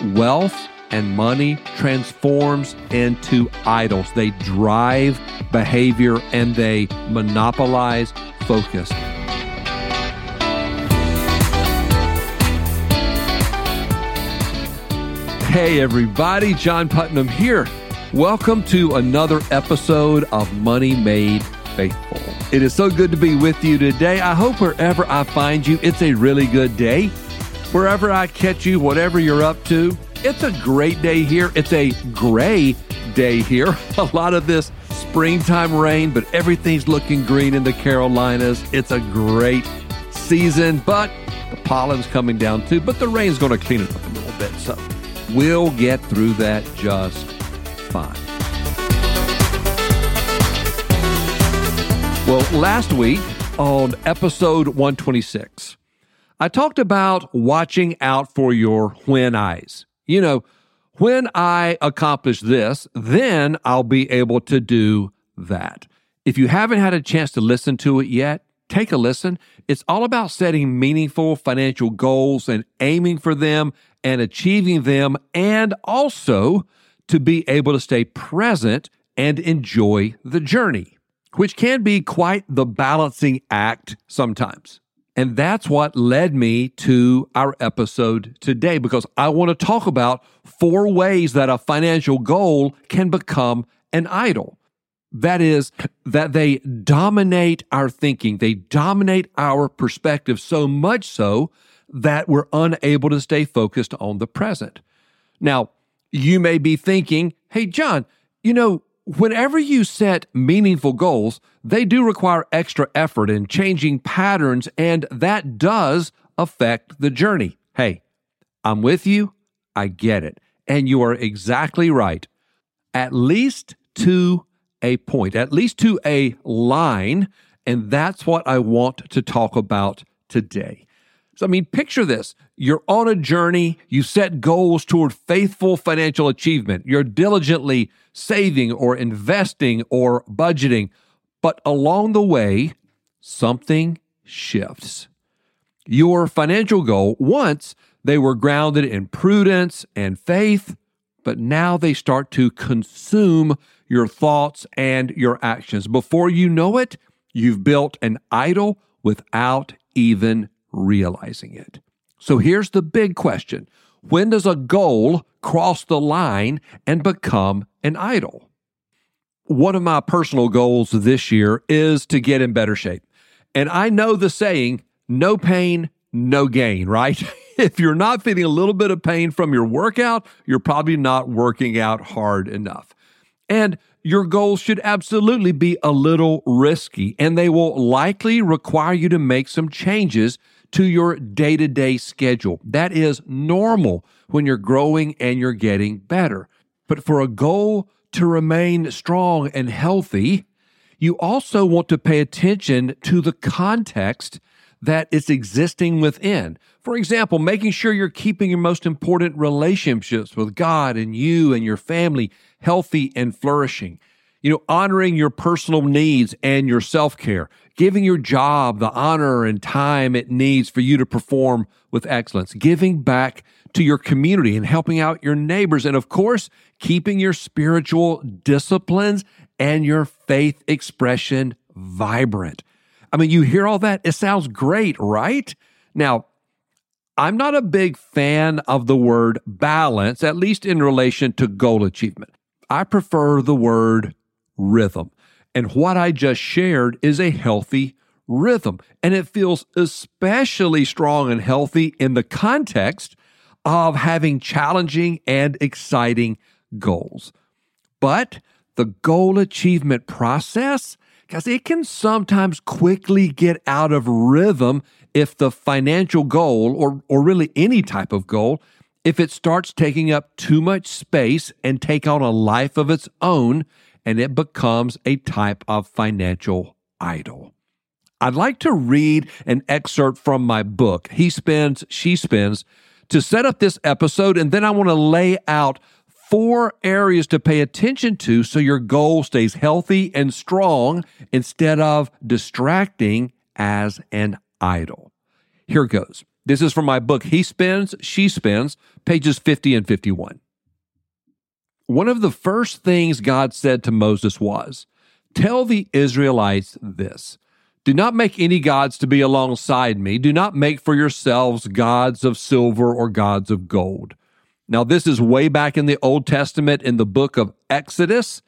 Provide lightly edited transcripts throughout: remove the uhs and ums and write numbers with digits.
wealth and money transforms into idols. They drive behavior and they monopolize focus. Hey everybody, John Putnam here. Welcome to another episode of Money Made Faithful. It is so good to be with you today. I hope wherever I find you, it's a really good day. Wherever I catch you, whatever you're up to, it's a great day here. It's a gray day here. A lot of this springtime rain, but everything's looking green in the Carolinas. It's a great season, but the pollen's coming down too, but the rain's going to clean it up a little bit. So we'll get through that just fine. Well, last week on episode 126, I talked about watching out for your when I's. You know, when I accomplish this, then I'll be able to do that. If you haven't had a chance to listen to it yet, take a listen. It's all about setting meaningful financial goals and aiming for them and achieving them, and also to be able to stay present and enjoy the journey, which can be quite the balancing act sometimes. And that's what led me to our episode today, because I want to talk about 4 ways that a financial goal can become an idol. That is, that they dominate our thinking. They dominate our perspective so much so that we're unable to stay focused on the present. Now, you may be thinking, hey, John, whenever you set meaningful goals, they do require extra effort and changing patterns, and that does affect the journey. Hey, I'm with you. I get it. And you are exactly right. At least to a point, at least to a line, and that's what I want to talk about today. So, picture this. You're on a journey. You set goals toward faithful financial achievement. You're diligently saving or investing or budgeting. But along the way, something shifts. Your financial goal, once they were grounded in prudence and faith, but now they start to consume your thoughts and your actions. Before you know it, you've built an idol without even realizing it. So here's the big question. When does a goal cross the line and become an idol? One of my personal goals this year is to get in better shape. And I know the saying, no pain, no gain, right? If you're not feeling a little bit of pain from your workout, you're probably not working out hard enough. And your goals should absolutely be a little risky, and they will likely require you to make some changes to your day-to-day schedule. That is normal when you're growing and you're getting better. But for a goal to remain strong and healthy, you also want to pay attention to the context that it's existing within. For example, making sure you're keeping your most important relationships with God and you and your family healthy and flourishing. Honoring your personal needs and your self-care, giving your job the honor and time it needs for you to perform with excellence, giving back to your community and helping out your neighbors, and of course, keeping your spiritual disciplines and your faith expression vibrant. You hear all that? It sounds great, right? Now, I'm not a big fan of the word balance, at least in relation to goal achievement. I prefer the word rhythm. And what I just shared is a healthy rhythm. And it feels especially strong and healthy in the context of having challenging and exciting goals. But the goal achievement process, because it can sometimes quickly get out of rhythm if the financial goal, or really any type of goal, if it starts taking up too much space and take on a life of its own, and it becomes a type of financial idol. I'd like to read an excerpt from my book, He Spends, She Spends, to set up this episode, and then I want to lay out 4 areas to pay attention to so your goal stays healthy and strong instead of distracting as an idol. Here goes. This is from my book, He Spins, She Spins, pages 50 and 51. One of the first things God said to Moses was, "Tell the Israelites this. Do not make any gods to be alongside me. Do not make for yourselves gods of silver or gods of gold." Now, this is way back in the Old Testament in the book of Exodus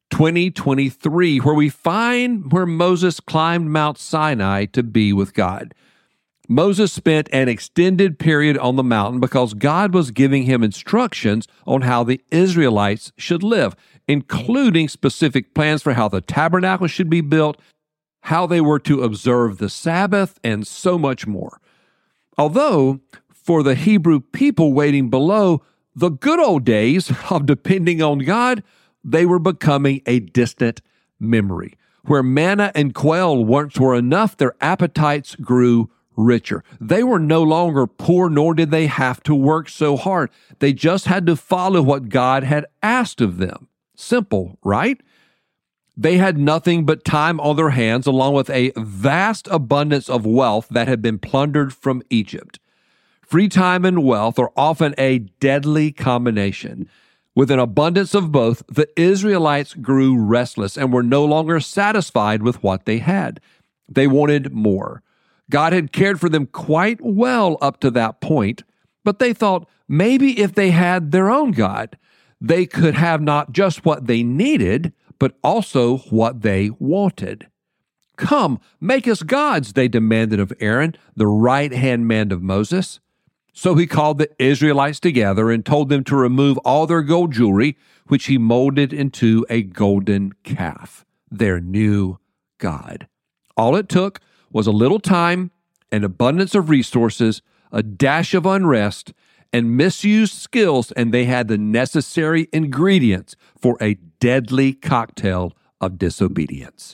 20:23, where we find where Moses climbed Mount Sinai to be with God. Moses spent an extended period on the mountain because God was giving him instructions on how the Israelites should live, including specific plans for how the tabernacle should be built, how they were to observe the Sabbath, and so much more. Although, for the Hebrew people waiting below, the good old days of depending on God, they were becoming a distant memory. Where manna and quail once were enough, their appetites grew richer. They were no longer poor, nor did they have to work so hard. They just had to follow what God had asked of them. Simple, right? They had nothing but time on their hands, along with a vast abundance of wealth that had been plundered from Egypt. Free time and wealth are often a deadly combination. With an abundance of both, the Israelites grew restless and were no longer satisfied with what they had. They wanted more. God had cared for them quite well up to that point, but they thought maybe if they had their own God, they could have not just what they needed, but also what they wanted. "Come, make us gods," they demanded of Aaron, the right-hand man of Moses. So he called the Israelites together and told them to remove all their gold jewelry, which he molded into a golden calf, their new God. All it took was a little time, an abundance of resources, a dash of unrest, and misused skills, and they had the necessary ingredients for a deadly cocktail of disobedience.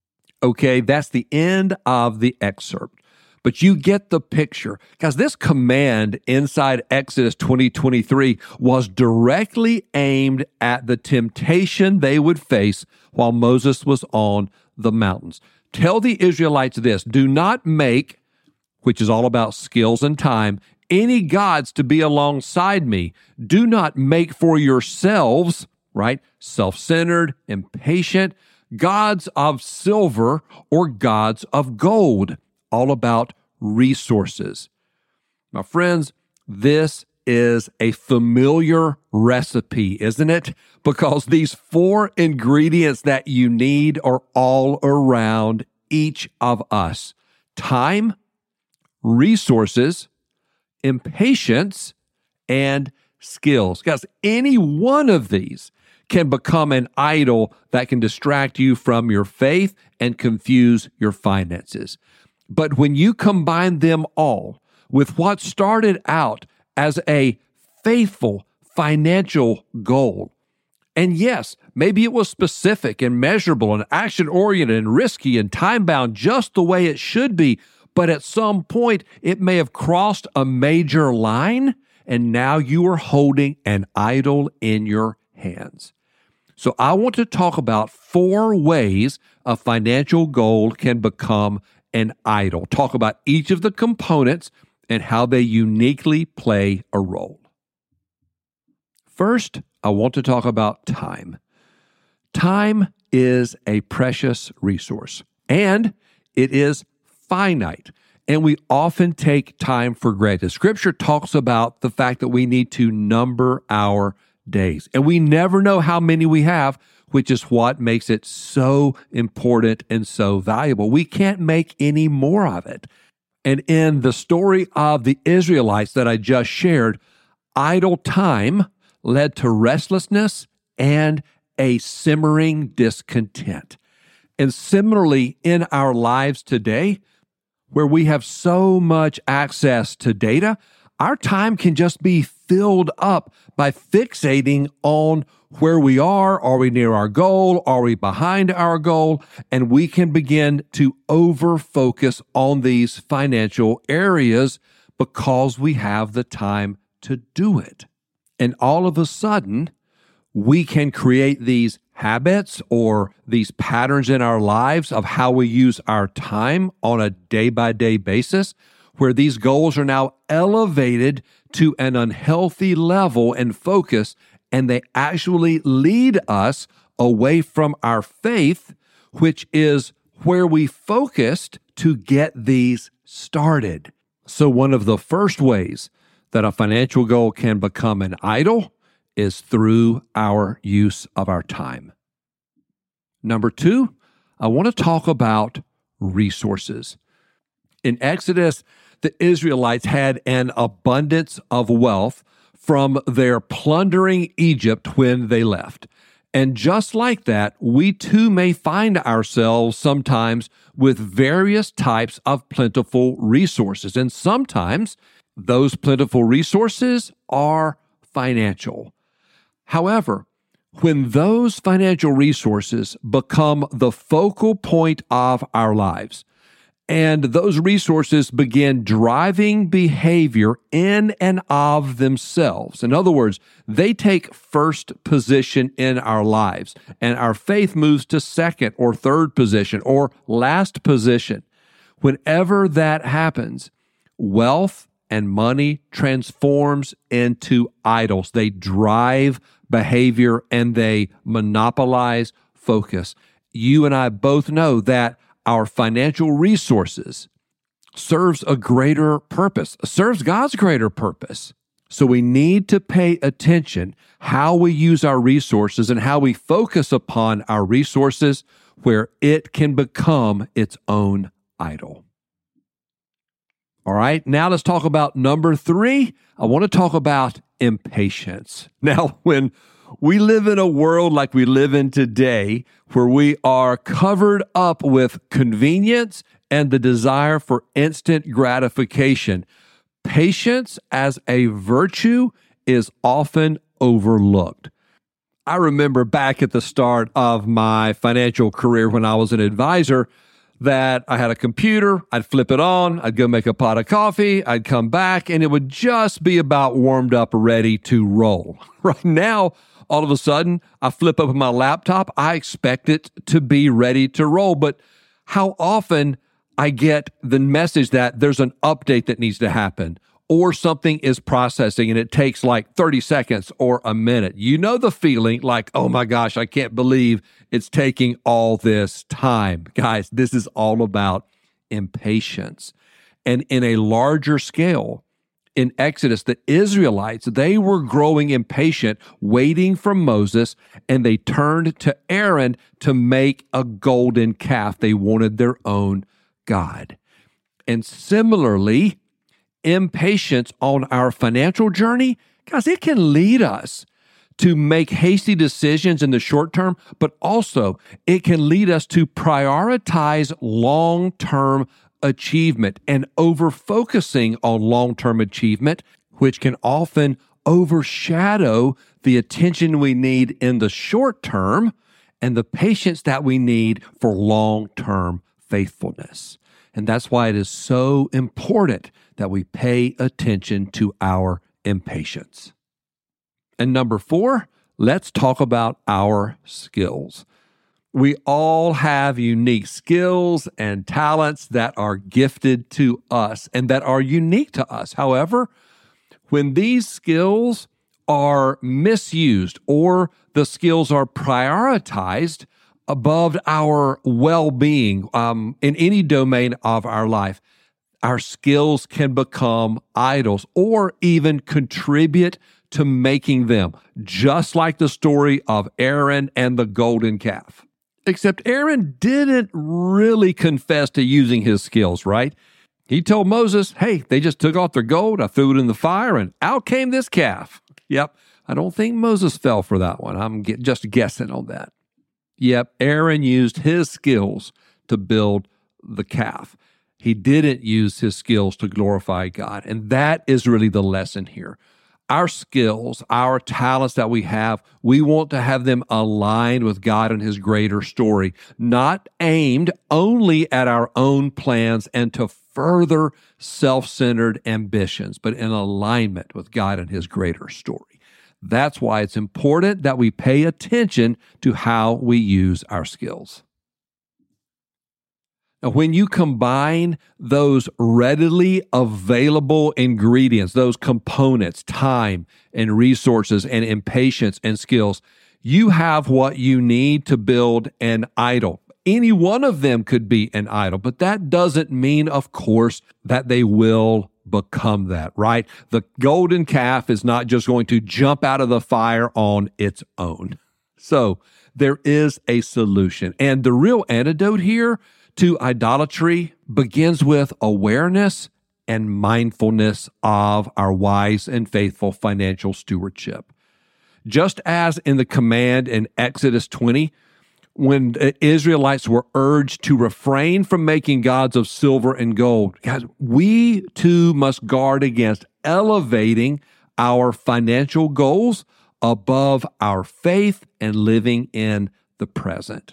Okay, that's the end of the excerpt. But you get the picture. Guys, this command inside Exodus 20:23 was directly aimed at the temptation they would face while Moses was on the mountains. Tell the Israelites this: do not make, which is all about skills and time, any gods to be alongside me. Do not make for yourselves, right, self-centered, impatient, gods of silver or gods of gold. All about resources. My friends, this is a familiar recipe, isn't it? Because these four ingredients that you need are all around each of us: time, resources, impatience, and skills. Guys, any one of these can become an idol that can distract you from your faith and confuse your finances. But when you combine them all with what started out as a faithful financial goal, and yes, maybe it was specific and measurable and action-oriented and risky and time-bound just the way it should be, but at some point it may have crossed a major line, and now you are holding an idol in your hands. So I want to talk about 4 ways a financial goal can become an idol. Talk about each of the components and how they uniquely play a role. First, I want to talk about time. Time is a precious resource, and it is finite, and we often take time for granted. Scripture talks about the fact that we need to number our days, and we never know how many we have, which is what makes it so important and so valuable. We can't make any more of it. And in the story of the Israelites that I just shared, idle time led to restlessness and a simmering discontent. And similarly, in our lives today, where we have so much access to data, our time can just be filled up by fixating on where we are we near our goal? Are we behind our goal? And we can begin to over-focus on these financial areas because we have the time to do it. And all of a sudden, we can create these habits or these patterns in our lives of how we use our time on a day-by-day basis, where these goals are now elevated to an unhealthy level and focus, and they actually lead us away from our faith, which is where we focused to get these started. So one of the first ways that a financial goal can become an idol is through our use of our time. Number 2, I want to talk about resources. In Exodus, the Israelites had an abundance of wealth from their plundering Egypt when they left. And just like that, we too may find ourselves sometimes with various types of plentiful resources. And sometimes those plentiful resources are financial. However, when those financial resources become the focal point of our lives, and those resources begin driving behavior in and of themselves. In other words, they take first position in our lives, and our faith moves to second or third position or last position. Whenever that happens, wealth and money transforms into idols. They drive behavior and they monopolize focus. You and I both know that our financial resources serves a greater purpose, serves God's greater purpose. So we need to pay attention how we use our resources and how we focus upon our resources where it can become its own idol. All right, now let's talk about number 3. I want to talk about impatience. Now, when we live in a world like we live in today, where we are covered up with convenience and the desire for instant gratification, patience as a virtue is often overlooked. I remember back at the start of my financial career when I was an advisor that I had a computer, I'd flip it on, I'd go make a pot of coffee, I'd come back, and it would just be about warmed up, ready to roll. Right now, all of a sudden, I flip open my laptop, I expect it to be ready to roll. But how often I get the message that there's an update that needs to happen, or something is processing and it takes like 30 seconds or a minute. You know the feeling like, oh my gosh, I can't believe it's taking all this time. Guys, this is all about impatience. And in a larger scale, in Exodus, the Israelites, they were growing impatient, waiting for Moses, and they turned to Aaron to make a golden calf. They wanted their own God. And similarly, impatience on our financial journey, guys, it can lead us to make hasty decisions in the short term, but also it can lead us to prioritize long-term achievement and over-focusing on long-term achievement, which can often overshadow the attention we need in the short term and the patience that we need for long-term faithfulness. And that's why it is so important that we pay attention to our impatience. And number 4, let's talk about our skills. We all have unique skills and talents that are gifted to us and that are unique to us. However, when these skills are misused or the skills are prioritized above our well-being in any domain of our life, our skills can become idols or even contribute to making them, just like the story of Aaron and the golden calf. Except Aaron didn't really confess to using his skills, right? He told Moses, hey, they just took off their gold, I threw it in the fire, and out came this calf. Yep, I don't think Moses fell for that one. I'm just guessing on that. Yep, Aaron used his skills to build the calf. He didn't use his skills to glorify God. And that is really the lesson here. Our skills, our talents that we have, we want to have them aligned with God and His greater story, not aimed only at our own plans and to further self-centered ambitions, but in alignment with God and His greater story. That's why it's important that we pay attention to how we use our skills. Now, when you combine those readily available ingredients, those components, time and resources and impatience and skills, you have what you need to build an idol. Any one of them could be an idol, but that doesn't mean, of course, that they will become that, right? The golden calf is not just going to jump out of the fire on its own. So there is a solution. And the real antidote here to idolatry begins with awareness and mindfulness of our wise and faithful financial stewardship. Just as in the command in Exodus 20, when the Israelites were urged to refrain from making gods of silver and gold, guys, we too must guard against elevating our financial goals above our faith and living in the present.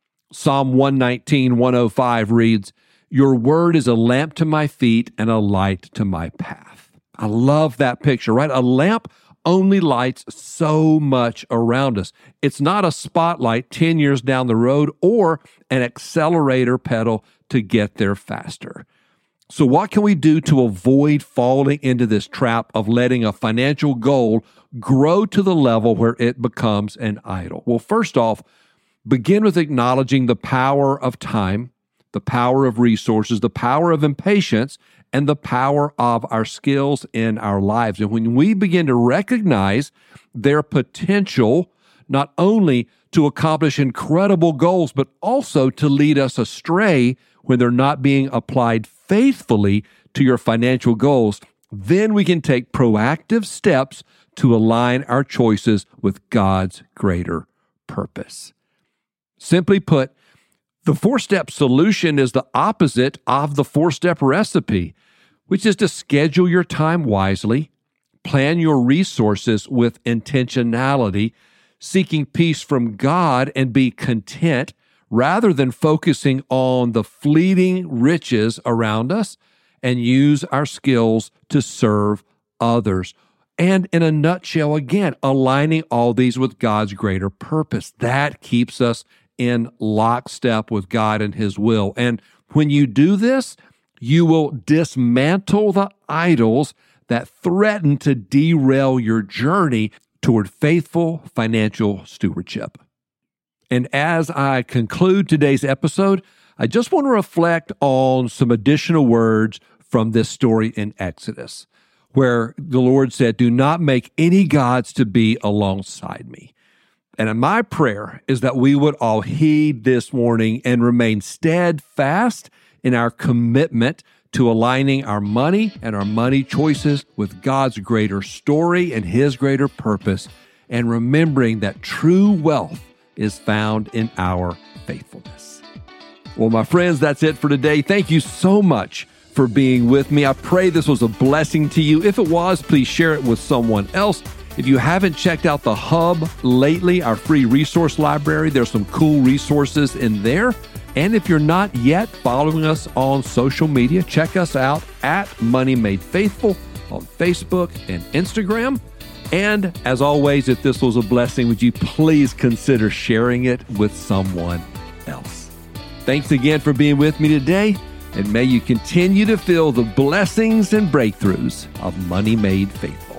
Psalm 119, 105 reads, "Your word is a lamp to my feet and a light to my path." I love that picture, right? A lamp only lights so much around us. It's not a spotlight 10 years down the road or an accelerator pedal to get there faster. So what can we do to avoid falling into this trap of letting a financial goal grow to the level where it becomes an idol? Well, first off, begin with acknowledging the power of time, the power of resources, the power of impatience, and the power of our skills in our lives. And when we begin to recognize their potential, not only to accomplish incredible goals, but also to lead us astray when they're not being applied faithfully to your financial goals, then we can take proactive steps to align our choices with God's greater purpose. Simply put, the 4-step solution is the opposite of the 4-step recipe, which is to schedule your time wisely, plan your resources with intentionality, seeking peace from God, and be content rather than focusing on the fleeting riches around us, and use our skills to serve others. And in a nutshell, again, aligning all these with God's greater purpose. That keeps us in lockstep with God and His will. And when you do this, you will dismantle the idols that threaten to derail your journey toward faithful financial stewardship. And as I conclude today's episode, I just want to reflect on some additional words from this story in Exodus, where the Lord said, "Do not make any gods to be alongside me." And my prayer is that we would all heed this warning and remain steadfast in our commitment to aligning our money and our money choices with God's greater story and His greater purpose, and remembering that true wealth is found in our faithfulness. Well, my friends, that's it for today. Thank you so much for being with me. I pray this was a blessing to you. If it was, please share it with someone else. If you haven't checked out the Hub lately, our free resource library, there's some cool resources in there. And if you're not yet following us on social media, check us out at Money Made Faithful on Facebook and Instagram. And as always, if this was a blessing, would you please consider sharing it with someone else? Thanks again for being with me today, and may you continue to feel the blessings and breakthroughs of Money Made Faithful.